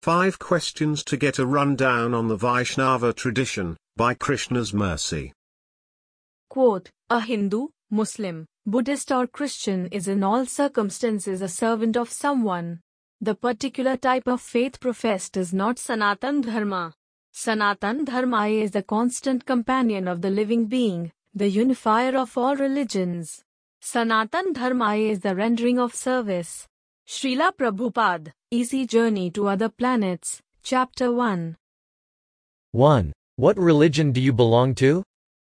5 questions to get a rundown on the Vaishnava tradition, by Krishna's mercy. Quote, a Hindu, Muslim, Buddhist or Christian is in all circumstances a servant of someone. The particular type of faith professed is not Sanatan Dharma. Sanatan Dharma is the constant companion of the living being, the unifier of all religions. Sanatan Dharma is the rendering of service. Srila Prabhupada, Easy Journey to Other Planets, Chapter 1. 1. What religion do you belong to?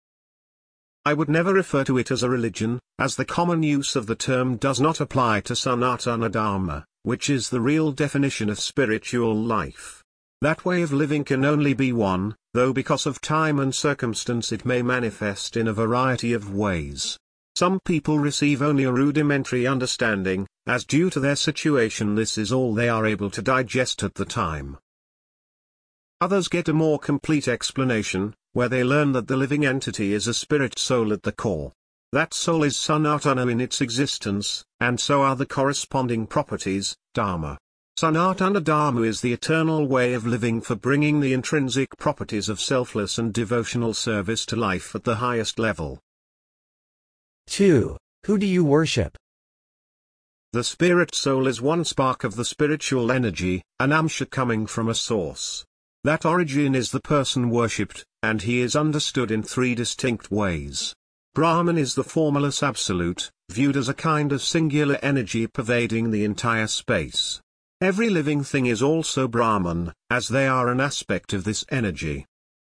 I would never refer to it as a religion, as the common use of the term does not apply to Sanatana Dharma, which is the real definition of spiritual life. That way of living can only be one, though because of time and circumstance it may manifest in a variety of ways. Some people receive only a rudimentary understanding, as due to their situation this is all they are able to digest at the time. Others get a more complete explanation, where they learn that the living entity is a spirit soul at the core. That soul is Sanatana in its existence, and so are the corresponding properties, Dharma. Sanatana Dharma is the eternal way of living for bringing the intrinsic properties of selfless and devotional service to life at the highest level. 2. Who do you worship? The spirit soul is one spark of the spiritual energy, an amsha coming from a source. That origin is the person worshipped, and he is understood in 3 distinct ways. Brahman is the formless absolute, viewed as a kind of singular energy pervading the entire space. Every living thing is also Brahman, as they are an aspect of this energy.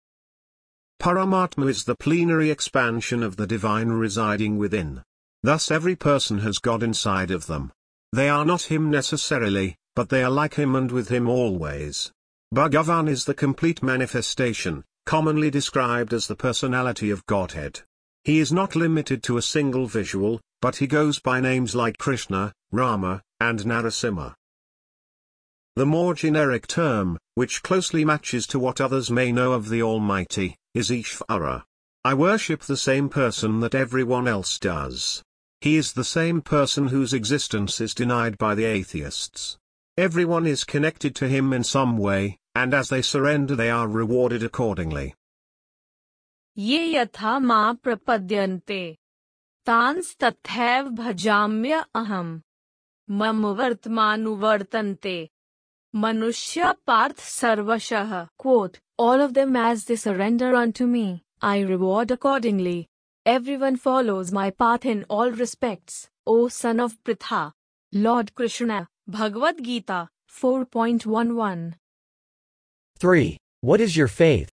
Paramatma is the plenary expansion of the divine residing within. Thus every person has God inside of them. They are not him necessarily, but they are like him and with him always. Bhagavan is the complete manifestation, commonly described as the personality of Godhead. He is not limited to a single visual, but he goes by names like Krishna, Rama, and Narasimha. The more generic term, which closely matches to what others may know of the Almighty, is Ishvara. I worship the same person that everyone else does. He is the same person whose existence is denied by the atheists. Everyone is connected to him in some way, and as they surrender they are rewarded accordingly. Ye yatha ma prapadyante. Tans tathaiv bhajamya aham. Mam vartmanu vartante. Manushya parth sarvashah. Quote, all of them as they surrender unto me, I reward accordingly. Everyone follows my path in all respects, O son of Pritha. Lord Krishna, Bhagavad Gita, 4.11. 3. What is your faith?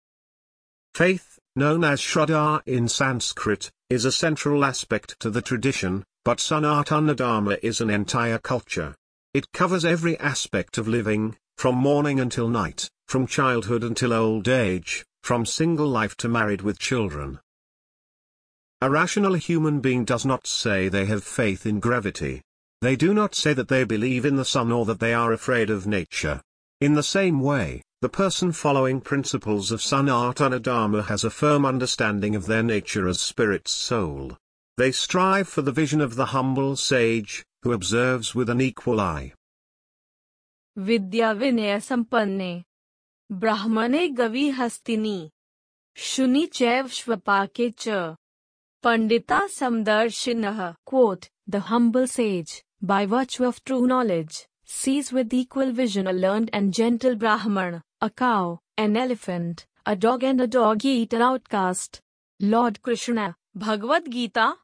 Faith, known as Shraddha in Sanskrit, is a central aspect to the tradition, but Sanatana Dharma is an entire culture. It covers every aspect of living, from morning until night, from childhood until old age, from single life to married with children. A rational human being does not say they have faith in gravity. They do not say that they believe in the sun or that they are afraid of nature. In the same way, the person following principles of Sanatana Dharma has a firm understanding of their nature as spirit soul. They strive for the vision of the humble sage, who observes with an equal eye. Vidya Vinaya Sampanne. Brahmane Gavi Hastini. Shuni Chev Shvapake Cha. Pandita Samdarshinah. Quote, the humble sage, by virtue of true knowledge, sees with equal vision a learned and gentle Brahman, a cow, an elephant, a dog and a dog-eater outcast. Lord Krishna, Bhagavad Gita,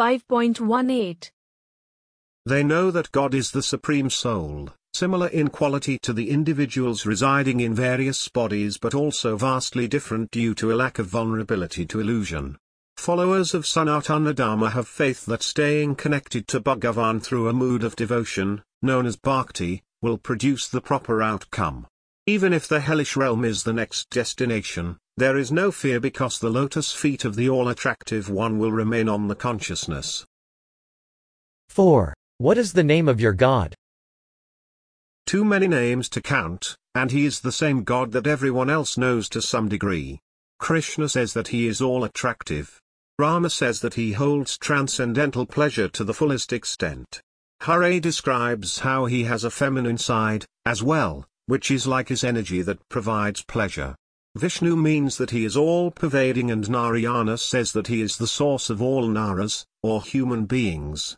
5.18. They know that God is the Supreme Soul, similar in quality to the individuals residing in various bodies but also vastly different due to a lack of vulnerability to illusion. Followers of Sanatana Dharma have faith that staying connected to Bhagavan through a mood of devotion, known as bhakti, will produce the proper outcome. Even if the hellish realm is the next destination, there is no fear because the lotus feet of the all-attractive one will remain on the consciousness. 4. What is the name of your God? Too many names to count, and he is the same God that everyone else knows to some degree. Krishna says that he is all-attractive. Rama says that he holds transcendental pleasure to the fullest extent. Hare describes how he has a feminine side, as well, which is like his energy that provides pleasure. Vishnu means that he is all-pervading, and Narayana says that he is the source of all naras, or human beings.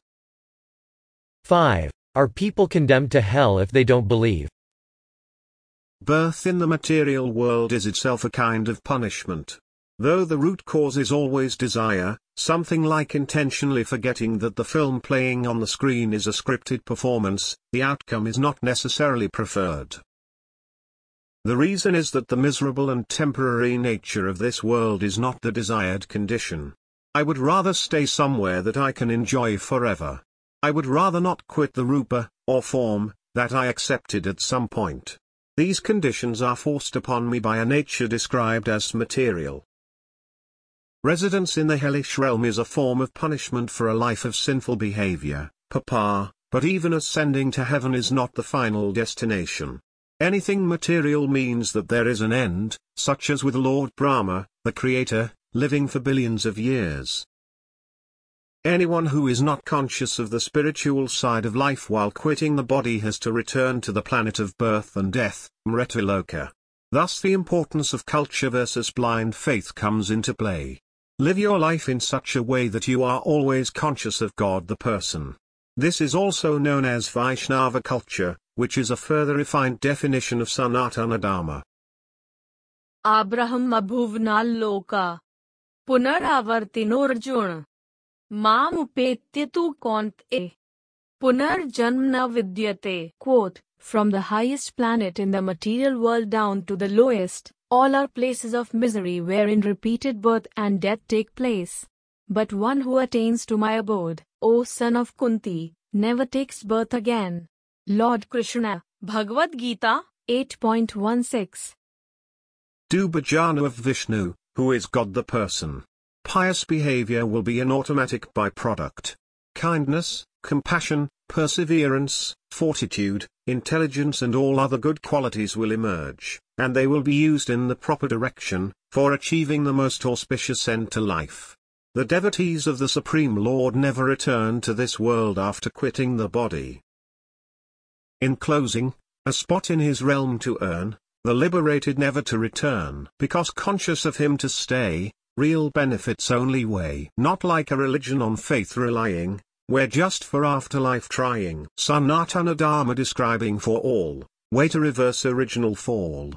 5. Are people condemned to hell if they don't believe? Birth in the material world is itself a kind of punishment. Though the root cause is always desire, something like intentionally forgetting that the film playing on the screen is a scripted performance, the outcome is not necessarily preferred. The reason is that the miserable and temporary nature of this world is not the desired condition. I would rather stay somewhere that I can enjoy forever. I would rather not quit the rupa, or form, that I accepted at some point. These conditions are forced upon me by a nature described as material. Residence in the hellish realm is a form of punishment for a life of sinful behavior, papa, but even ascending to heaven is not the final destination. Anything material means that there is an end, such as with Lord Brahma, the Creator, living for billions of years. Anyone who is not conscious of the spiritual side of life while quitting the body has to return to the planet of birth and death, Mrityaloka. Thus the importance of culture versus blind faith comes into play. Live your life in such a way that you are always conscious of God the person. This is also known as Vaishnava culture, which is a further refined definition of Sanatana Dharma. Abraham abhuvnal loka. Punaravartinorjuna. Mam upetya tu konte. Punarjanm na vidyate. Quote, from the highest planet in the material world down to the lowest, all are places of misery wherein repeated birth and death take place. But one who attains to my abode, O son of Kunti, never takes birth again. Lord Krishna, Bhagavad Gita, 8.16. Do bhajana of Vishnu, who is God the person. Pious behavior will be an automatic byproduct. Kindness, compassion, perseverance, fortitude, intelligence and all other good qualities will emerge, and they will be used in the proper direction, for achieving the most auspicious end to life. The devotees of the Supreme Lord never return to this world after quitting the body. In closing, a spot in his realm to earn, the liberated never to return, because conscious of him to stay, real benefits only weigh. Not like a religion on faith relying, where just for afterlife trying. Sanatana Dharma describing for all, way to reverse original fall.